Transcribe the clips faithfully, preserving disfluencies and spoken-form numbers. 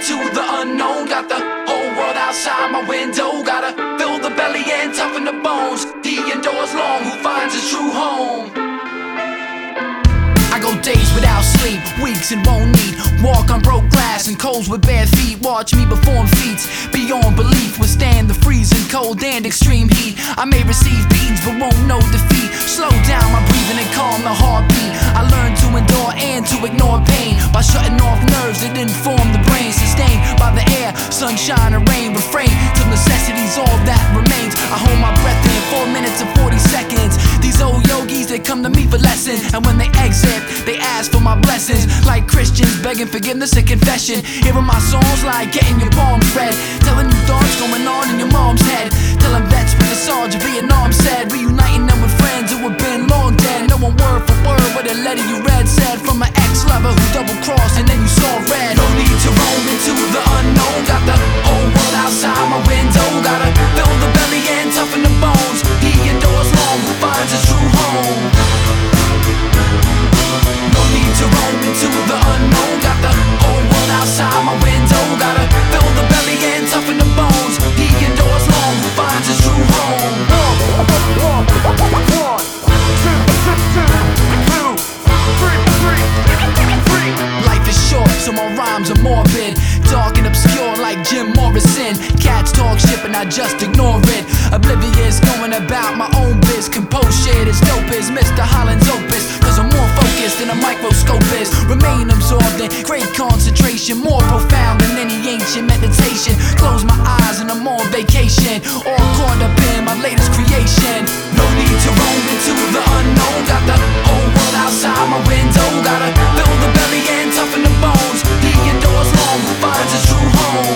into the unknown. Got the whole world outside my window. Gotta fill the belly and toughen the bones. The indoors long, who finds a true home? I go days without sleep, weeks and won't eat. Walk on broke glass and coals with bare feet. Watch me perform feats beyond belief. Withstand the freezing cold and extreme heat. I may receive beatings but won't know defeat. Slow down my breathing and calm the heartbeat. I learn to endure and to ignore pain by shutting off nerves that inform the brain. Sustained by the air, sunshine and rain. Refrain till necessity's all that remains. I hold my breath in four minutes and forty seconds. These old yogis, they come to me for lessons, and when they exit, they ask for my blessings. Like Christians begging forgiveness and confession. Hearing my songs like getting your palms read. Telling you thoughts going on in your mom's head. Telling vets with the sergeant Vietnam said. Reuniting them with friends who have been long dead. No one word for word what a letter you read said. From my ex-lover who double-crossed and then you saw red. No need to roam into the unknown. Got the whole world outside my window. Gotta fill the belly and toughen the bones. The indoors long, who finds a true home? No need to roam into the unknown. Got the whole world outside my window. Gotta fill the belly and toughen the bones. The indoors long, who finds a true home? One, one, two, two, two, three, three, three. Life is short, so my rhymes are morbid, dark and obscure like Jim Morrison. Cats talk shit and I just ignore it. Oblivious, going about my own biz. Compose shit as dope as Mister Holland's opus. Cause I'm more focused than a microscope is. Remain absorbed in great concentration. More profound than any ancient meditation. Close my eyes and I'm on vacation. All caught up in my latest creation. No need to roam into the unknown. Got the whole world outside my window. Gotta fill the belly and toughen the bones. The indoors long, who finds a true home?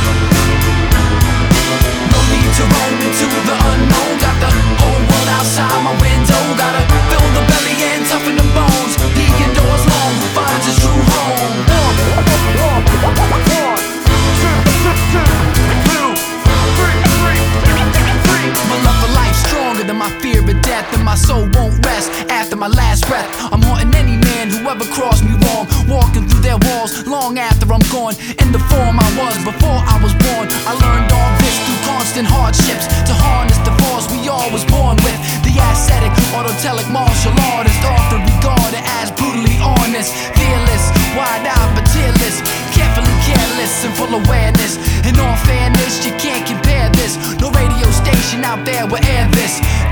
No need to roam into the unknown. Got the whole world outside my window. Gotta fill the belly and toughen the bones. The indoors long, who finds a true home? One, one, one, two, two, two, three, three, three. My love for life stronger than my fear of death, and my soul won't rest after my last breath. I'm haunting any man who ever crossed me wrong, walking through their walls long after I'm gone. In the form I was before I was born, I learned all this through constant hardships. To harness the force we all was born with. The ascetic, autotelic martial artist, often regarded as brutally honest. Fearless, wide-eyed but tearless, carefully careless and full awareness. In all fairness, you can't compare this. No radio station out there will air this.